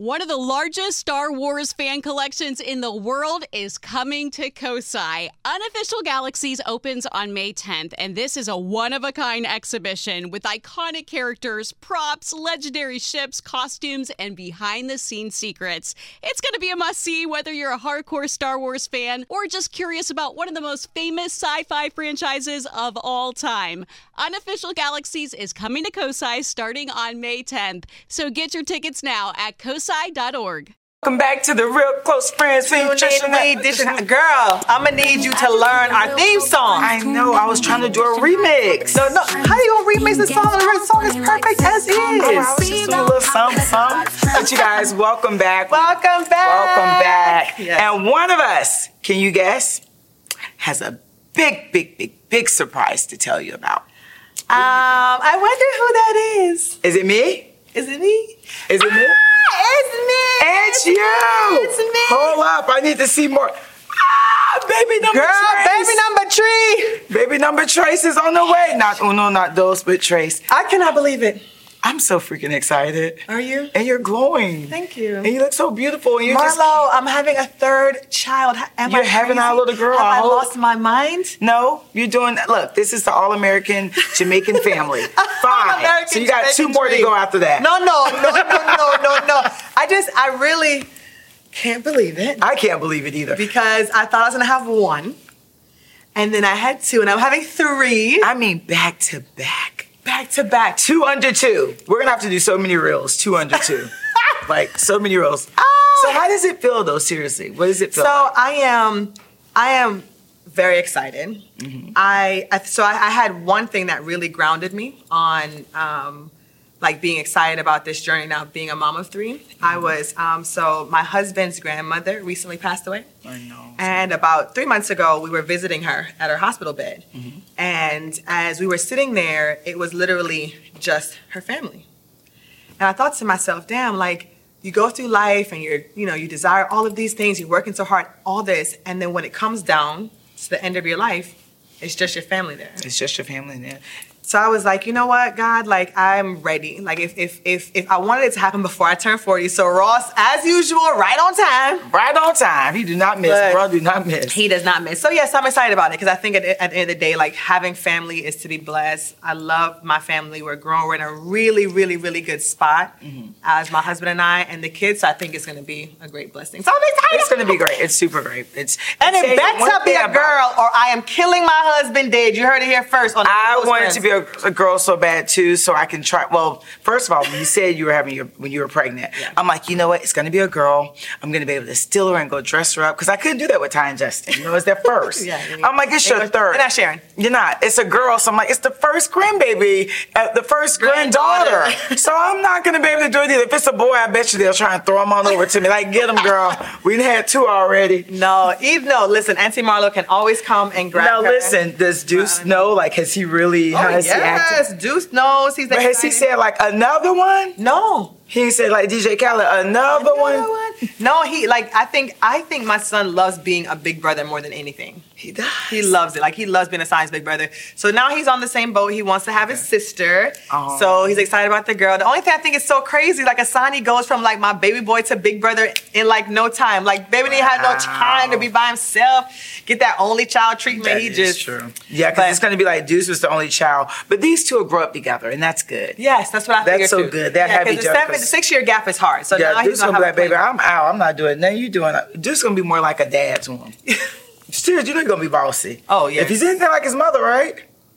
One of the largest Star Wars fan collections in the world is coming to Kosai. Unofficial Galaxies opens on May 10th, and this is a one-of-a-kind exhibition with iconic characters, props, legendary ships, costumes, and behind-the-scenes secrets. It's going to be a must-see whether you're a hardcore Star Wars fan or just curious about one of the most famous sci-fi franchises of all time. Unofficial Galaxies is coming to Kosai starting on May 10th, so get your tickets now at kosai.org. Welcome back to the Real Close Friends Nutrition Edition. Girl, I'm going to need you to learn our theme song. I know. I was trying to do a remix. No. How you going to remix the song? The song is perfect as is. I was just doing a little something. But you guys, welcome back. Welcome back. Yes. And one of us, can you guess, has a big surprise to tell you about. I wonder who that is. Is it me? Is it me? Is it me? It's me. It's you. It's me. Hold up. I need to see more. Baby number Trace. Baby number Tree. Baby number Trace is on the way. Not uno, not dos, but Trace. I cannot believe it. I'm so freaking excited. Are you? And you're glowing. Thank you. And you look so beautiful. And Marlo, I'm having a third child. You're having our little girl. Have I lost my mind? No, you're doing, look, this is the all-American Jamaican family. Fine. So you got two more to go after that. No. I really can't believe it. I can't believe it either. Because I thought I was going to have one. And then I had two. And I'm having three. I mean, back to back. Back to back. 2 under 2. We're going to have to do so many reels. 2 under 2. Like, so many reels. So how does it feel, though, seriously? What does it feel like? I am very excited. Mm-hmm. I had one thing that really grounded me on like being excited about this journey now, being a mom of 3. Mm-hmm. I was, so my husband's grandmother recently passed away. I know. And about 3 months ago, we were visiting her at her hospital bed. Mm-hmm. And as we were sitting there, it was literally just her family. And I thought to myself, damn, like, you go through life and you desire all of these things, you're working so hard, all this, and then when it comes down to the end of your life, it's just your family there. It's just your family there. So I was like, you know what, God, like, I'm ready. Like, if I wanted it to happen before I turned 40, so Ross, as usual, right on time. Right on time. He do not miss. Bro, do not miss. He does not miss. So, yes, I'm excited about it because I think at the end of the day, like, having family is to be blessed. I love my family. We're growing. We're in a really, really, really good spot as my husband and I and the kids. So I think it's going to be a great blessing. So I'm excited. It's going to be great. It's super great. And it better be a girl or I am killing my husband dead. You heard it here first. I want it to be a girl so bad too, so I can try. Well, first of all, when you said you were having when you were pregnant, I'm like, you know what? It's going to be a girl. I'm going to be able to steal her and go dress her up because I couldn't do that with Ty and Justin. You know, it's their first. I'm like, it's your third. You're not sharing. You're not. It's a girl, so I'm like, it's the first grandbaby, the first granddaughter. So I'm not going to be able to do it either. If it's a boy, I bet you they'll try and throw him on over to me. Like, get him, girl. We had 2 already. No, listen, Auntie Marlo can always come and grab her. Now, listen, does Deuce know? Like, has he really? How has he acted? Deuce knows. He's excited. Has he said like another one? No. He said like DJ Khaled, another one? No, I think my son loves being a big brother more than anything. He does. He loves it. Like, he loves being a science big brother. So now he's on the same boat. He wants to have his sister. Oh. So he's excited about the girl. The only thing I think is so crazy, like, Asani goes from like my baby boy to big brother in like no time. Like, baby didn't have no time to be by himself, get that only child treatment. That is true. Yeah, because it's going to be like Deuce was the only child. But these two will grow up together, and that's good. Yes, that's what I figured. That's so good. That happy joke. The 6-year gap is hard. So now Deuce going to be like, baby, I'm out. I'm not doing it. Now you doing it. Deuce going to be more like a dad to him. Seriously, you know he's going to be bossy. Oh, yeah. If he's anything like his mother, right?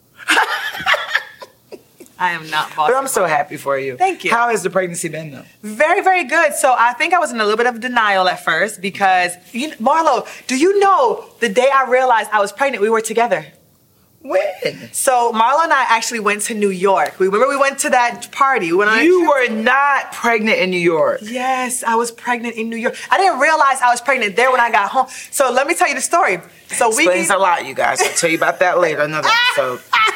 I am not bossy. But I'm so happy for you. Thank you. How has the pregnancy been, though? Very, very good. So I think I was in a little bit of denial at first because, Marlo, do you know the day I realized I was pregnant, we were together? When? So Marlo and I actually went to New York. Remember we went to that party. You were not pregnant in New York. Yes, I was pregnant in New York. I didn't realize I was pregnant there when I got home. So let me tell you the story. So Explains a lot, you guys. I'll tell you about that later, another episode.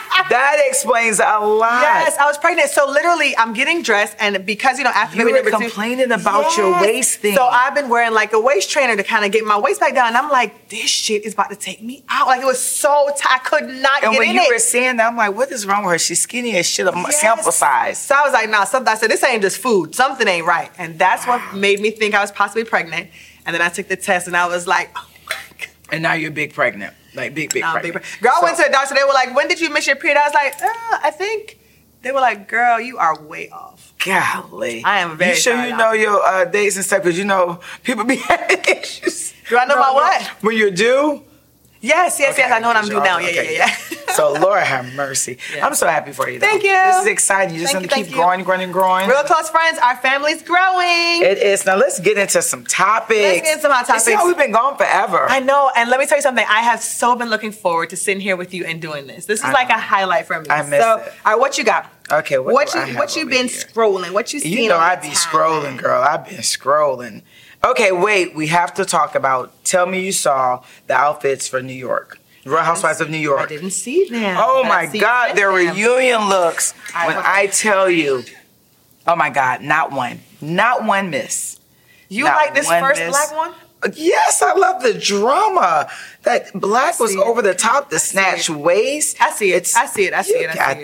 That explains a lot. Yes, I was pregnant. So literally, I'm getting dressed, and because after you baby were number complaining about your waist thing. So I've been wearing like a waist trainer to kind of get my waist back down. And I'm like, this shit is about to take me out. Like it was so tight, I could not and get when in you it. were saying that, I'm like, what is wrong with her? She's skinny as shit. Sample size. So I was like, nah, something. I said, this ain't just food. Something ain't right. And that's what made me think I was possibly pregnant. And then I took the test, and I was like, oh my God. And now you're big pregnant. Like big pregnant. Girl, I went to the doctor. They were like, when did you miss your period? I was like, I think. They were like, girl, you are way off. Golly. I am very You sure you know your dates and stuff? Because people be having issues. Do I know my what? When you're due? Yes. I know what I'm doing now. Yeah. So, Lord have mercy. Yeah. I'm so happy for you, though. Thank you. This is exciting. You just want to keep growing. Real close friends, our family's growing. It is. Now, let's get into some topics. Let's get into some hot topics. See how we've been gone forever. I know. And let me tell you something. I have so been looking forward to sitting here with you and doing this. This is like a highlight for me. I miss it. All right, what you got? Okay, what you been scrolling? What you seen? You know I be scrolling, girl. I've been scrolling. Okay, wait. We have to talk about. Tell me you saw the outfits for New York. Real Housewives of New York. I didn't see them. Oh my God, their reunion looks. When I tell you, oh my God, not one miss. You like this first black one? Yes, I love the drama. That black was over the top, the snatch waist. I see it. I see it. I see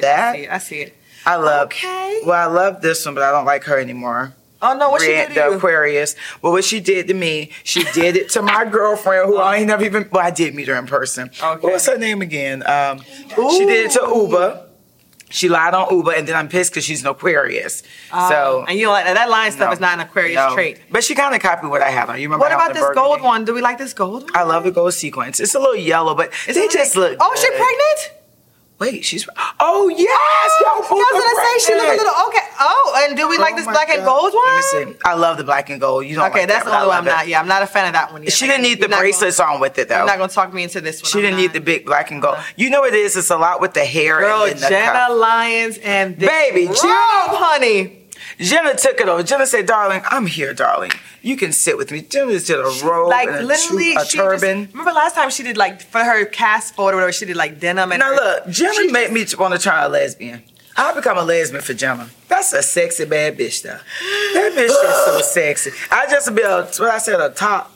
it. I love. Okay. Well, I love this one, but I don't like her anymore. Oh no, what she did to you? The Aquarius. Well, what she did to me, she did it to my girlfriend, who I ain't never even. Well, I did meet her in person. Okay. What's her name again? She did it to Uba. She lied on Uba, and then I'm pissed because she's an Aquarius. So and you know, like that lying stuff is not an Aquarius trait. But she kind of copied what I have on. You remember? What about this gold one? Do we like this gold one? I love the gold sequence. It's a little yellow, but they just look. Oh, she pregnant? Wait, she's. Oh yes, I was gonna say she look a little okay. Oh, and do we like this black and gold one? Let me see. I love the black and gold. You don't okay, like that's that, the only one I'm not. Yeah, I'm not a fan of that one yet. She didn't need the bracelets on with it though. You're not gonna talk me into this one. She didn't need the big black and gold. You know what it is? It's a lot with the hair. Girl, and the Jenna Lyons and this baby, robe, honey. Jenna took it over. Jenna said, "Darling, I'm here, darling. You can sit with me." Jenna did a robe, like and literally, a turban. Remember last time she did like for her cast photo or whatever, she did like denim. And now look, Jenna made me want to try a lesbian. I'll become a lesbian for Jenna. That's a sexy bad bitch, though. That bitch is so sexy. I just be what I said, a top,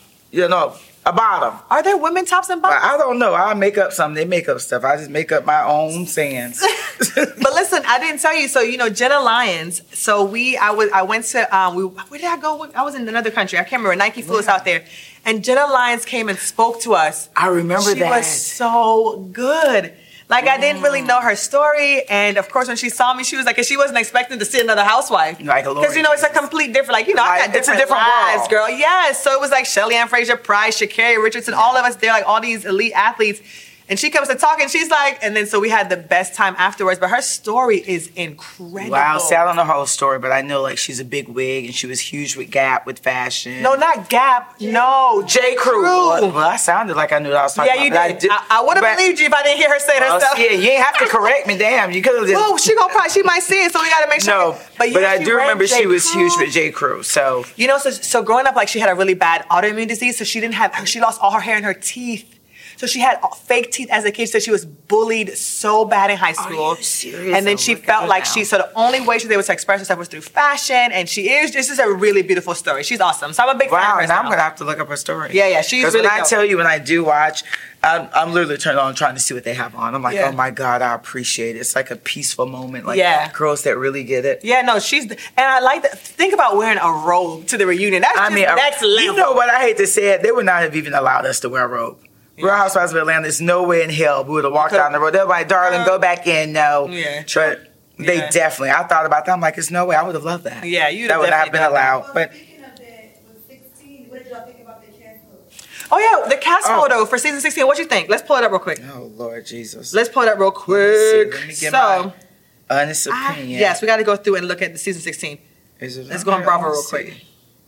a bottom. Are there women tops and bottoms? I don't know. I make up something. They make up stuff. I just make up my own sayings. But listen, I didn't tell you. So Jenna Lyons. So I went to where did I go? I was in another country. I can't remember. Nike flew us out there, and Jenna Lyons came and spoke to us. I remember that. She was so good. Like, I didn't really know her story. And, of course, when she saw me, she was like, because she wasn't expecting to see another housewife. Like a because, it's a complete different, I got it's a different lives, world. girl. Yes. So it was like Shelly Ann Fraser Price, Sha'Carri Richardson, all of us there, like all these elite athletes. And she comes to talk, and she's like, and then so we had the best time afterwards. But her story is incredible. Wow, see, I don't know her whole story, but I know like she's a big wig, and she was huge with Gap, with fashion. No, not Gap. No, J. Crew. Well, I sounded like I knew what I was talking about. Yeah, you did. I would have believed you if I didn't hear her say that stuff. Yeah, you ain't have to correct me. Damn, you could have. Well, she might see it, so we got to make sure. No, but I do remember she was huge with J. Crew. So so growing up, like she had a really bad autoimmune disease, so she lost all her hair and her teeth. So she had fake teeth as a kid, so she was bullied so bad in high school. Are you serious? And then she felt like so the only way she was able to express herself was through fashion, and this is a really beautiful story. She's awesome. So I'm a big fan of her. Wow, now I'm going to have to look up her story. Yeah, she's really Because when I tell you, when I do watch, I'm literally turning on trying to see what they have on. I'm like, oh my God, I appreciate it. It's like a peaceful moment. Like girls that really get it. Yeah, no, and I like that. Think about wearing a robe to the reunion. That's next level. You know what? I hate to say it. They would not have even allowed us to wear a robe. Real Housewives of Atlanta, there's no way in hell we would have walked down the road. They're like, darling, go back in. No. Yeah. But they definitely, I thought about that. I'm like, there's no way. I would have loved that. Yeah, you'd that would not have been allowed. But speaking of that, with 16, what did y'all think about the cast photo? Oh, yeah, the cast photo for season 16. What you think? Let's pull it up real quick. Oh, Lord Jesus. Let's pull it up real quick. Let me get my honest opinion. Yes, we got to go through and look at the season 16. Let's go on Bravo real quick.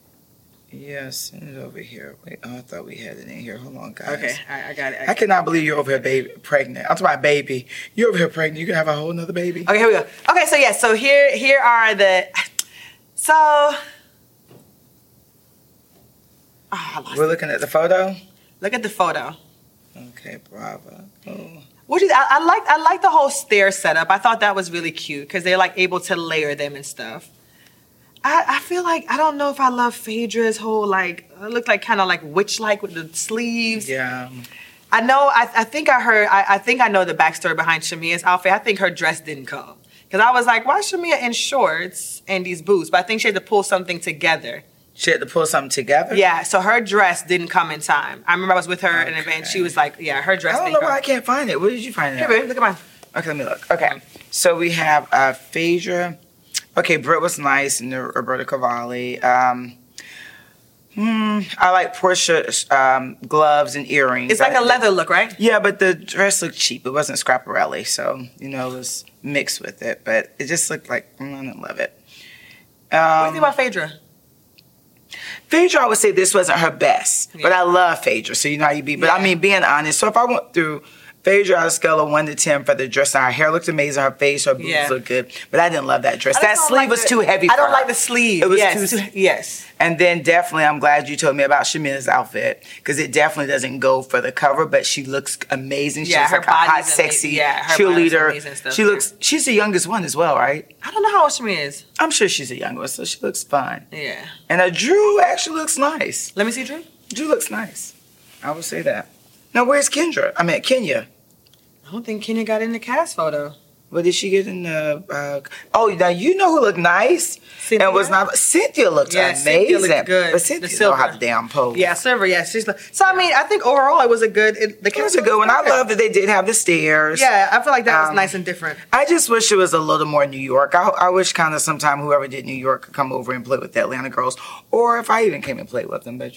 Yeah, send it over here. Wait, I thought we had it in here. Hold on, guys. Okay, I got it. I cannot believe you're over here pregnant. I'm talking about baby. You're over here pregnant. You can have a whole nother baby. Okay, here we go. Okay, so here are the... So... We're looking at the photo? Look at the photo. Okay, Bravo. Oh. I like the whole stair setup. I thought that was really cute because they're like able to layer them and stuff. I feel like I don't know if I love Phaedra's whole like it looked like kind of like witch-like with the sleeves. Yeah. I know. I think I heard. I think I know the backstory behind Shamia's outfit. I think her dress didn't come because I was like, why is Shamia in shorts and these boots? But I think she had to pull something together. She had to pull something together? Yeah, so her dress didn't come in time. I remember I was with her in an event. She was like, yeah, her dress I don't didn't know come. why I can't find it. Where did you find it? Here, baby, look at mine. Okay, let me look. Okay, so we have Phaedra. Okay, Britt was nice and the Roberta Cavalli. I like Portia's gloves and earrings. It's like a leather look, right? Yeah, but the dress looked cheap. It wasn't Schiaparelli, so, it was mixed with it. But it just looked like, I didn't love it. What do you think about Phaedra? Phaedra, I would say this wasn't her best, but I love Phaedra, so you know how you be. But I mean, being honest, so if I went through Phaedra on a scale of 1 to 10 for the dress, her hair looked amazing, her face, her boobs looked good, but I didn't love that dress. That sleeve was too heavy for her. I don't like the sleeve. It was yes. And then definitely, I'm glad you told me about Shamia's outfit, because it definitely doesn't go for the cover, but she looks amazing. She looks like a hot, sexy cheerleader. She's the youngest one as well, right? I don't know how old Shamia is. I'm sure she's the youngest, so she looks fine. Yeah. And Drew actually looks nice. Let me see Drew. Drew looks nice. I would say that. Now, where's Kenya? I don't think Kenya got in the cast photo. What did she get in the... now you know who looked nice? Cynthia? And was not... Cynthia looked amazing. Cynthia looked good. But Cynthia know how to damn pose. Yeah, Silver, yeah. So, I mean, I think overall it was a good... It was a good one. I love that they did have the stairs. Yeah, I feel like that was nice and different. I just wish it was a little more New York. I wish kind of sometime whoever did New York could come over and play with the Atlanta girls. Or if I even came and played with them, but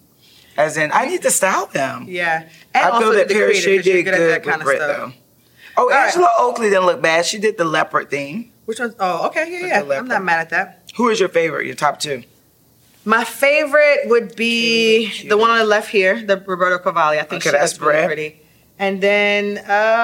As in, I need to style them. Yeah. And I feel that Paris Shea did good with Britt, though. Oh, Angela Oakley didn't look bad. She did the leopard thing. Which one? Oh, okay, yeah. I'm not mad at that. Who is your favorite? Your top two? My favorite would be the one on the left here, the Roberta Cavalli. I think she was really pretty. And then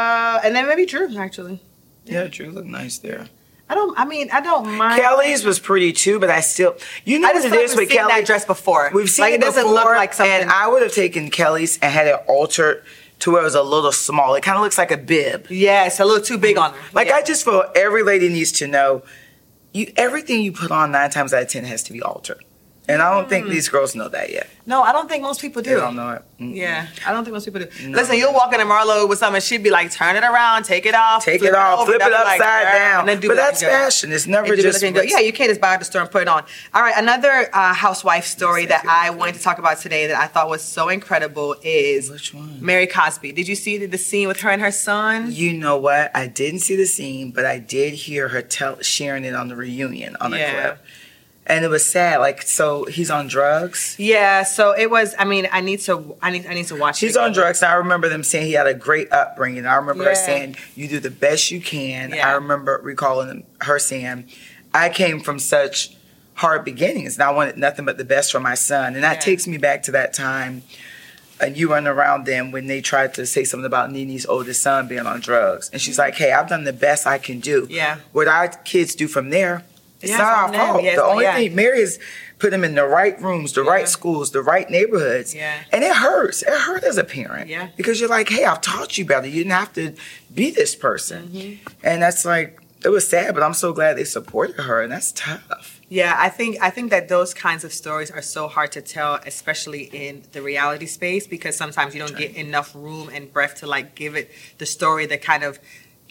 maybe Drew, actually. Yeah, Drew looked nice there. I don't mind. Kelly's was pretty too, but I still, what it is with Kelly. That dress before. We've seen it doesn't look like something. And I would have taken Kelly's and had it altered to where it was a little small. It kind of looks like a bib. Yeah, it's a little too big on her. I just feel every lady needs to know, everything you put on 9 times out of 10 has to be altered. And I don't think these girls know that yet. No, I don't think most people do. They don't know it. Mm-mm. Yeah, I don't think most people do. No. Listen, you'll walk into Marlo with something, she'd be like, turn it around, take it off. Flip it upside down. But that's fashion. It's never just... Yeah, you can't just buy it at the store and put it on. All right, another housewife story that I wanted to talk about today that I thought was so incredible is... Which one? Mary Cosby. Did you see the scene with her and her son? You know what? I didn't see the scene, but I did hear her sharing it on the reunion on a clip. And it was sad. So he's on drugs. Yeah. So it was. I mean, I need to watch. He's on drugs. And I remember them saying he had a great upbringing. I remember her saying, "You do the best you can." Yeah. I remember recalling her saying, "I came from such hard beginnings, and I wanted nothing but the best for my son." And that takes me back to that time. And you weren't around then when they tried to say something about Nene's oldest son being on drugs. And she's like, "Hey, I've done the best I can do." Yeah. What our kids do from there. It's not our fault. The only thing, Mary has put them in the right rooms, the right schools, the right neighborhoods. Yeah. And it hurts. It hurt as a parent. Yeah. Because you're like, hey, I've taught you better. You didn't have to be this person. Mm-hmm. And that's it was sad, but I'm so glad they supported her, and that's tough. Yeah, I think that those kinds of stories are so hard to tell, especially in the reality space, because sometimes you don't get enough room and breath to give it the story that kind of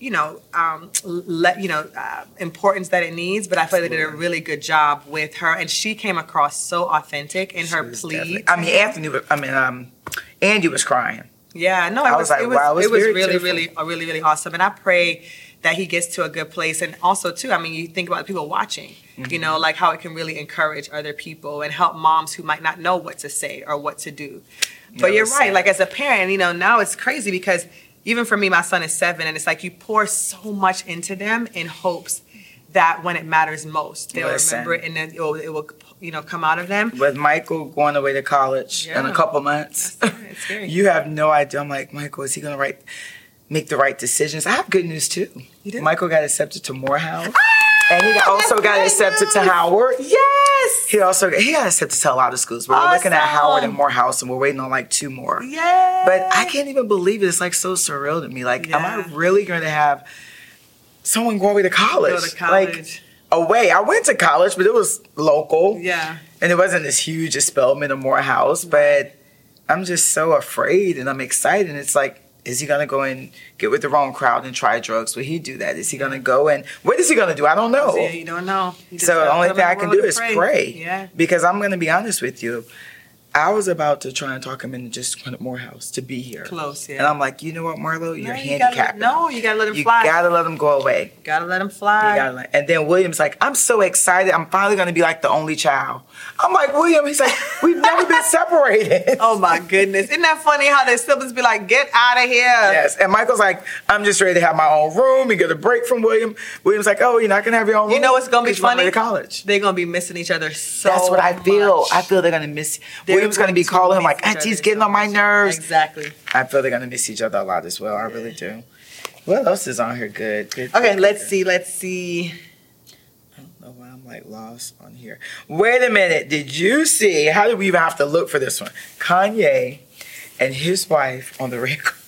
importance that it needs, but I feel they did a really good job with her, and she came across so authentic in her plea. Andy was crying. Yeah, no, it was really awesome, and I pray that he gets to a good place, and also too, you think about the people watching, how it can really encourage other people and help moms who might not know what to say or what to do. But you're right, as a parent, now it's crazy because. Even for me, my son is 7, and it's you pour so much into them in hopes that when it matters most, they'll remember it, and then it will come out of them. With Michael going away to college in a couple months, it's scary. You have no idea. I'm like, Michael, is he going to make the right decisions? I have good news too. You did? Michael got accepted to Morehouse. And he also got accepted to Howard. Yes. He got accepted to a lot of schools. But we're looking at Howard and Morehouse, and we're waiting on like 2 more. Yeah. But I can't even believe it. It's like so surreal to me. Like, am I really going to have someone go away to college? Go to college. Like, away. I went to college, but it was local. Yeah. And it wasn't as huge as Spelman or Morehouse. But I'm just so afraid, and I'm excited. And it's like, is he going to go and get with the wrong crowd and try drugs? Will he do that? Is he going to go and what is he going to do? I don't know. Yeah, you don't know. So the only thing I can do is pray. Yeah. Because I'm going to be honest with you. I was about to try and talk him into just Morehouse to be here. Close, yeah. And I'm like, you know what, Marlo? You're you handicapped. you got to let him fly. You got to let him go away. Got to let him fly. And then William's like, I'm so excited. I'm finally going to be like the only child. I'm like, William, he's like, we've never been separated. Oh my goodness. Isn't that funny how their siblings be like, get out of here? Yes. And Michael's like, I'm just ready to have my own room and get a break from William. William's like, oh, you're not going to have your own room? You know what's going to be funny? To college. They're going to be missing each other so That's what I feel. much. I feel they're going to miss. William's going to be calling him like, Auntie's getting on my nerves. Exactly. I feel they're going to miss each other a lot as well. I really do. What else is on here good? Okay, let's see. I don't know why I'm like lost on here. Wait a minute. Did you see? How did we even have to look for this one? Kanye and his wife on the red carpet.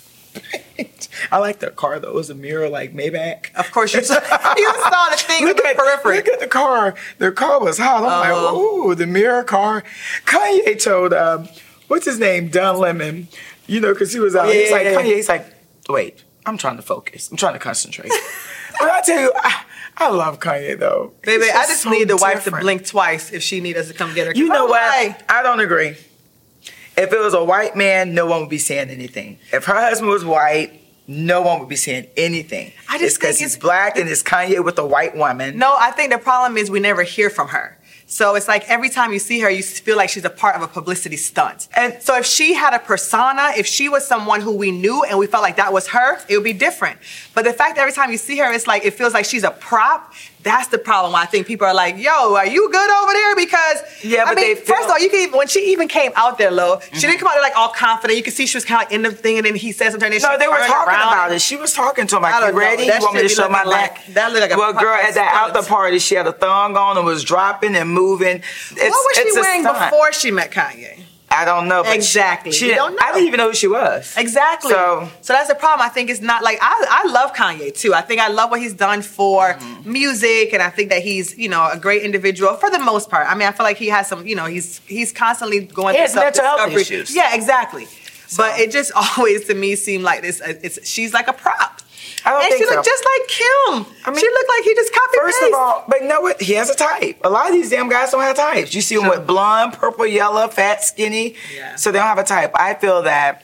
I like their car though. It was a mirror like Maybach. Of course you saw the thing in the periphery. Look at the car. Their car was hot. I'm like, ooh, the mirror car. Kanye told what's his name? Don Lemon. You know, because he was out. Kanye's like, wait, I'm trying to focus. I'm trying to concentrate. But I tell you, I love Kanye though. Baby, I just so need the wife to different. blink twice if she need us to come get her. You know what? I don't agree. If it was a white man, no one would be saying anything. If her husband was white, no one would be saying anything. I just it's because he's black and it's Kanye with a white woman. No, I think the problem is we never hear from her. So it's like every time you see her, you feel like she's a part of a publicity stunt. And so if she had a persona, if she was someone who we knew and we felt like that was her, it would be different. But the fact that every time you see her, it's like it feels like she's a prop. That's the problem. I think people are like, "Yo, are you good over there?" Because first of all, you can even, when she even came out there, she didn't come out there like all confident. You could see she was kind of in the thing, and then he said something. No, they were talking about it. She was talking to him like, "You ready? You want me to show my back?" That looked like well, girl, at that after party, she had a thong on and was dropping and moving. What was she wearing before she met Kanye? I don't know. But exactly. She don't know. I didn't even know who she was. Exactly. So that's the problem. I think it's not like I love Kanye too. I think I love what he's done for music, and I think that he's a great individual for the most part. I mean, I feel like he has some he's constantly going through self-discovery. Issues. Yeah, exactly. So. But it just always to me seemed like this. She's like a prop. I don't think she looked just like Kim. I mean, she looked like he just copied First of all, but you know what? He has a type. A lot of these damn guys don't have types. You see them with blonde, purple, yellow, fat, skinny. Yeah. So they don't have a type. I feel that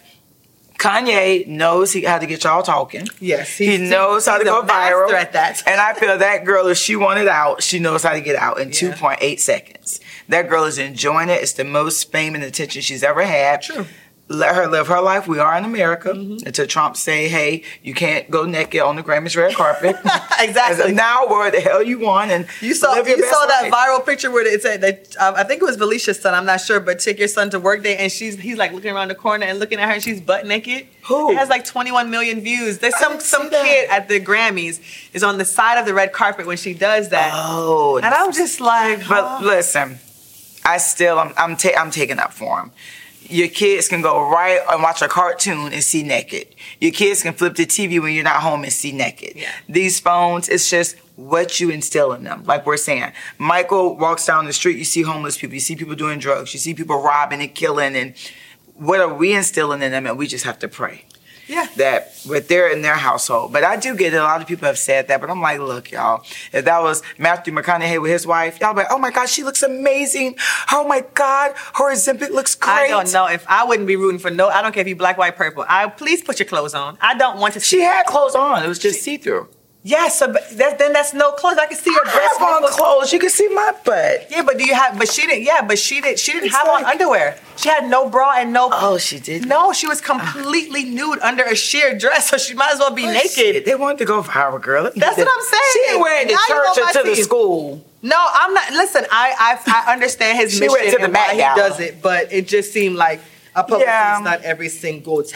Kanye knows how to get y'all talking. Yes. He knows how to go viral. At that. And I feel that girl, if she wanted out, she knows how to get out in 2.8 seconds. That girl is enjoying it. It's the most fame and attention she's ever had. True. Let her live her life. We are in America. Until Trump say, hey, you can't go naked on the Grammys red carpet. Exactly. Now where the hell you want. And you saw that viral picture where it said that I think it was Felicia's son. I'm not sure, but take your son to work day, and he's like looking around the corner and looking at her, and she's butt naked. Who? It has like 21 million views. There's some kid at the Grammys is on the side of the red carpet when she does that. Oh. And I'm just like, But listen, I'm taking up for him. Your kids can go right and watch a cartoon and see naked. Your kids can flip the TV when you're not home and see naked. Yeah. These phones, it's just what you instill in them. Like we're saying, Michael walks down the street, you see homeless people, you see people doing drugs, you see people robbing and killing, and what are we instilling in them? And we just have to pray. Yeah. That they're in their household. But I do get it. A lot of people have said that. But I'm like, look, y'all, if that was Matthew McConaughey with his wife, y'all be like, oh my God, she looks amazing. Oh my God, her Ozempic looks great. I don't know if I wouldn't be rooting for I don't care if you black, white, purple. Please put your clothes on. I don't want to see. She had clothes on. It was just see-through. Yes, so then that's no clothes. I can see your breasts. I have on clothes. You can see my butt. Yeah, but she didn't have on underwear. She had no bra and no. Oh, she did. No, she was completely nude under a sheer dress, so she might as well be naked. They wanted to go viral, girl. That's what I'm saying. She didn't wear it to church or to the school. No, I'm not. Listen, I understand his mission went to the and why Met he Gala. does it, but it just seemed like a publicity stunt every single time.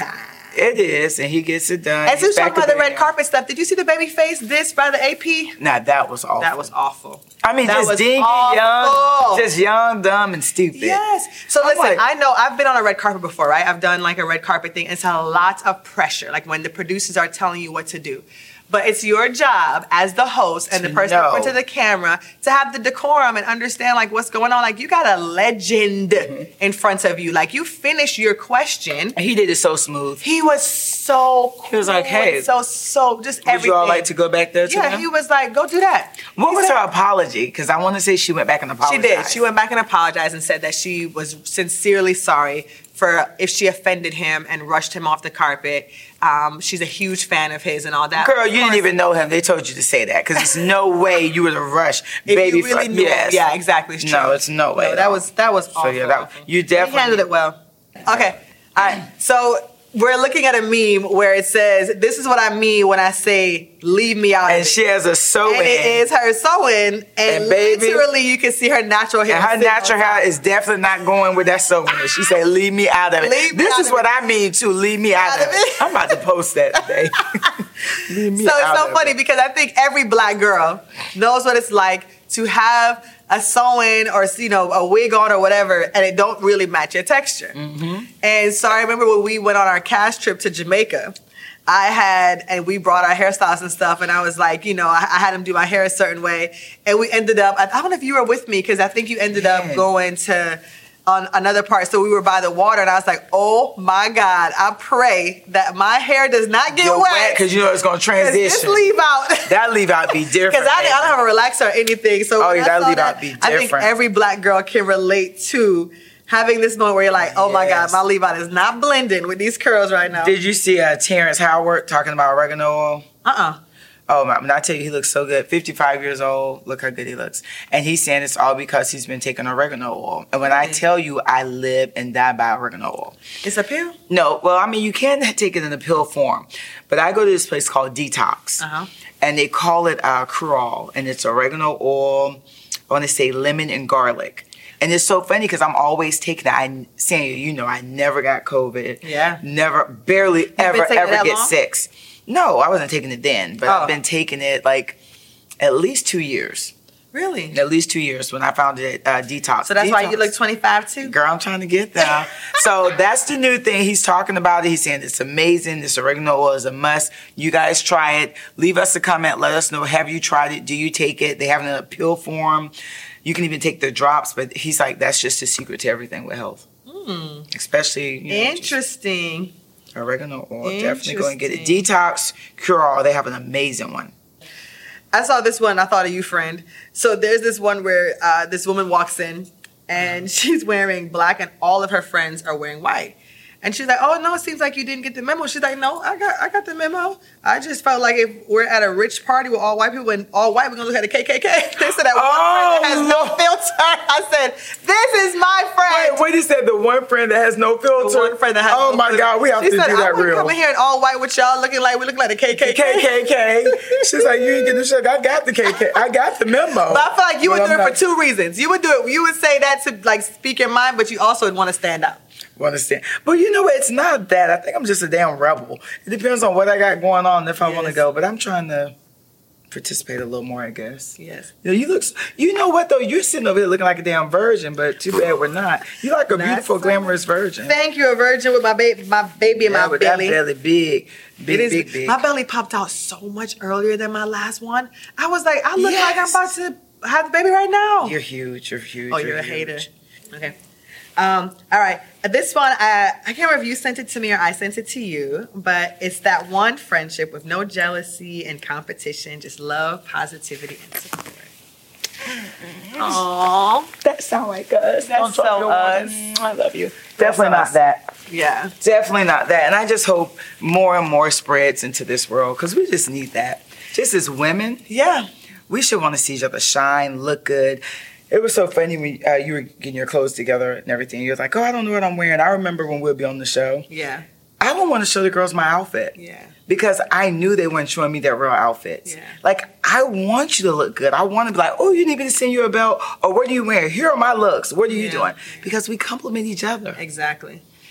It is, and he gets it done. And since He's talking back about the again. red carpet stuff, did you see the baby face diss by the AP? Nah, that was awful. That was awful. I mean, that just was dingy, awful. young, just young, dumb, and stupid. Yes. So I'm listen, like- I know I've been on a red carpet before, right? I've done like a red carpet thing. It's a lot of pressure, like when the producers are telling you what to do. But it's your job as the host and the person in front of the camera to have the decorum and understand like what's going on. Like you got a legend in front of you. Like you finish your question. And he did it so smooth. He was so cool. He was like, hey. So just everything. Would you all like to go back there to Yeah, them? he was like, go do that. What was her apology? Because I want to say she went back and apologized. She did. She went back and apologized and said that she was sincerely sorry for if she offended him and rushed him off the carpet. She's a huge fan of his and all that. Girl, you didn't even know him. They told you to say that because there's no way you would have rushed If baby. you really knew him. Yeah, exactly. It's true. No, it's no way. No, that was awful. So yeah, awful. you He definitely handled it well. Okay. All right. So we're looking at a meme where it says, "This is what I mean when I say leave me out." And of she it. has a sewing. And it is her sewing, and baby- literally you can see her natural hair. And her sitting natural on top. hair is definitely not going with that sewing. She said, leave me out of it. Leave me This out is of what it. I mean too. Leave me out of it. I'm about to post that today. Leave me So out it's so of funny it. because I think every black girl knows what it's like to have a sewing or a wig on or whatever, and it don't really match your texture. Mm-hmm. And so I remember when we went on our cast trip to Jamaica, and we brought our hairstyles and stuff, and I was like, I had him do my hair a certain way, and we ended up, I don't know if you were with me, because I think you ended up going to on another part, so we were by the water, and I was like, oh my God, I pray that my hair does not get wet. Because you know it's going to 'Cause transition. This leave out. That leave out be different. Because I don't have a relaxer or anything. So when I that saw leave that, out be I think different. every black girl can relate to having this moment where you're like, oh my God, Yes. my leave out is not blending with these curls right now. Did you see Terrence Howard talking about oregano oil? Oh, my, when I tell you, he looks so good. 55 years old. Look how good he looks. And he's saying it's all because he's been taking oregano oil. And when I tell you, I live and die by oregano oil. It's a pill? No, well, I mean, you can take it in a pill form. But I go to this place called Detox. And they call it Curol. And it's oregano oil, I want to say lemon and garlic. And it's so funny because I'm always taking it. I never got COVID. Yeah. Never, barely, ever taking it that get long? sick. No, I wasn't taking it then, but I've been taking it like at least 2 years. Really? At least 2 years when I found it Detox. So that's why you Detox. look 25 too? Girl, I'm trying to get there. So that's the new thing. He's talking about it. He's saying it's amazing. This oregano oil is a must. You guys try it. Leave us a comment. Let us know. Have you tried it? Do you take it? They have it in a pill form. You can even take the drops, but he's like, that's just the secret to everything with health. Especially, Interesting. Oregano oil. Definitely go and get it. Detox, Curol. They have an amazing one. I saw this one. I thought of you, friend. So there's this one where this woman walks in and she's wearing black and all of her friends are wearing white. And she's like, oh, no, it seems like you didn't get the memo. She's like, no, I got the memo. I just felt like if we're at a rich party with all white people and all white, we're going to look at the KKK. They said that one friend that has no filter. I said, this is my friend. Wait, he said the one friend that has no filter? The one friend that has oh no my filter. God, we have She to said, do that I wouldn't real. come in here and all white with y'all we look like the KKK. KKK. She's like, you ain't getting the shit. I got the KKK. I got the memo. But I feel like you would But do I'm it not- for two reasons. You would do it. You would say that to like speak your mind, but you also would want to stand out. Understand. But you know what? It's not that. I think I'm just a damn rebel. It depends on what I got going on if I want to go. But I'm trying to participate a little more, I guess. Yes. You look. You know what though? You're sitting over here looking like a damn virgin, but too bad we're not. You like a beautiful, glamorous virgin. Thank you, a virgin with my baby in my with belly. that belly big, It is big. My belly popped out so much earlier than my last one. I was like, I look like I'm about to have the baby right now. You're huge. You're huge. Oh, you're a hater. Okay. All right. This one, I can't remember if you sent it to me or I sent it to you, but it's that one friendship with no jealousy and competition, just love, positivity, and support. Aww. That sound like us. That's so us. I love you. Definitely not that. Yeah. Definitely not that. And I just hope more and more spreads into this world because we just need that. Just as women, Yeah. we should want to see each other shine, look good. It was so funny when you were getting your clothes together and everything. You was like, oh, I don't know what I'm wearing. I remember when we'll be on the show. Yeah. I don't want to show the girls my outfit. Yeah. Because I knew they weren't showing me their real outfits. Yeah. Like, I want you to look good. I want to be like, oh, you need me to send you a belt? Or what are you wearing? Here are my looks. What are you doing? Because we compliment each other. Exactly.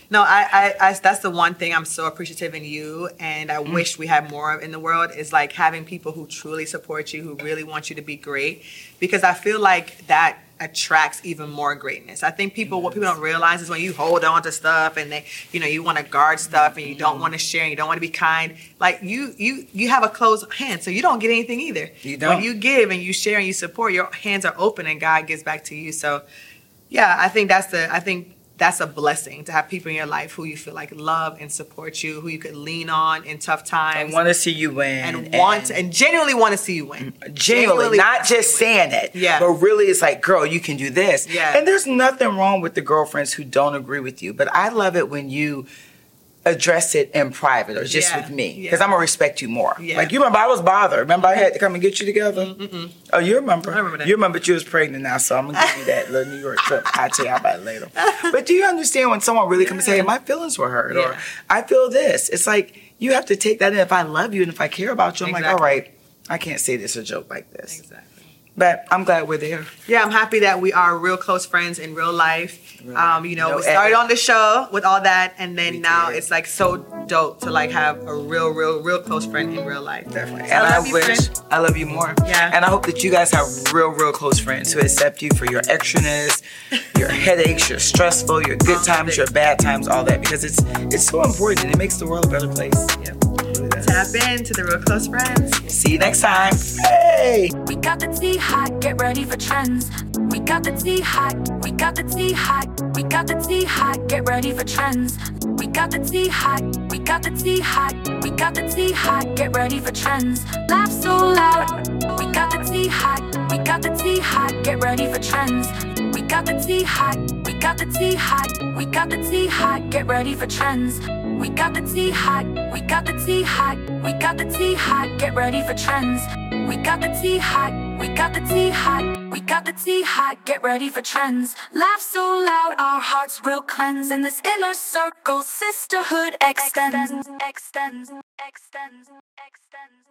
No, I that's the one thing I'm so appreciative in you, and I wish we had more of in the world, is like having people who truly support you, who really want you to be great, because I feel like that attracts even more greatness. I think what people don't realize is when you hold on to stuff and you want to guard stuff and you don't want to share and you don't want to be kind, like you have a closed hand, so you don't get anything either. You don't. When you give and you share and you support, your hands are open and God gives back to you. So yeah, I think that's a blessing to have people in your life who you feel like love and support you, who you could lean on in tough times. I want to see you win. And genuinely want to see you win. Genuinely, not just saying it. Yeah. But really it's like, girl, you can do this. Yeah. And there's nothing wrong with the girlfriends who don't agree with you. But I love it when you address it in private or just with me, because I'm going to respect you more. Yeah. Like, you remember I was bothered. Remember I had to come and get you together? Mm-mm. Oh, you remember? I remember that. You remember you was pregnant now, so I'm going to give you that little New York trip. I'll tell you about it later. But do you understand when someone really comes and say, hey, my feelings were hurt, or I feel this? It's like, you have to take that in. If I love you and if I care about you, I'm like, all right, I can't say this a joke like this. Exactly. But I'm glad we're there. Yeah, I'm happy that we are real close friends in real life. No we started on the show with all that, and then We now did. it's like so dope to like have a real close friend in real life. Definitely. So And I love you, wish friend. I love you more. Yeah. And I hope that you guys have real close friends who accept you for your extraness, your headaches, your stressful, your good times, your bad times, all that, because it's so important and it makes the world a better place. Yep. It really does. Tap in to the real close friends. See you next time. Hey. We got the tea hot, get ready for trends. We got the tea hot, we got the tea hot, we got the tea hot, get ready for trends. We got the tea hot, we got the tea hot, we got the tea hot, get ready for trends. Laugh so loud. We got the tea hot, we got the tea hot, get ready for trends. We got the tea hot, we got the tea hot, we got the tea hot, get ready for trends. We got the tea hot, we got the tea hot, we got the tea hot, get ready for trends. We got the tea hot, we got the tea hot, we got the tea hot, get ready for trends. Laugh so loud, our hearts will cleanse. In this inner circle, sisterhood extends, extends, extends, extends, extends.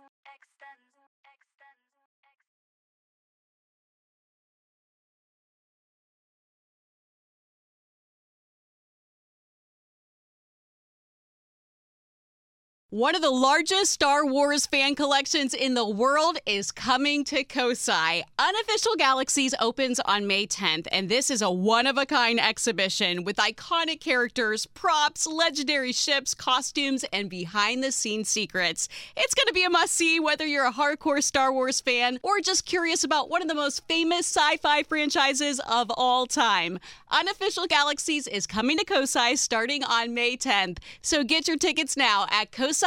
One of the largest Star Wars fan collections in the world is coming to Kosai. Unofficial Galaxies opens on May 10th, and this is a one-of-a-kind exhibition with iconic characters, props, legendary ships, costumes, and behind-the-scenes secrets. It's going to be a must-see whether you're a hardcore Star Wars fan or just curious about one of the most famous sci-fi franchises of all time. Unofficial Galaxies is coming to Kosai starting on May 10th, so get your tickets now at kosai.org.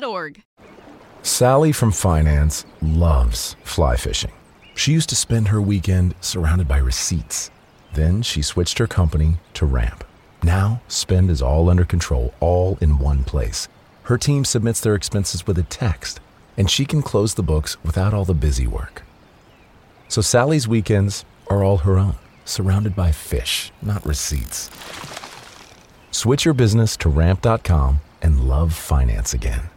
Sally from finance loves fly fishing. She used to spend her weekend surrounded by receipts. Then she switched her company to Ramp. Now, spend is all under control, all in one place. Her team submits their expenses with a text, and she can close the books without all the busy work. So Sally's weekends are all her own, surrounded by fish, not receipts. Switch your business to Ramp.com and love finance again.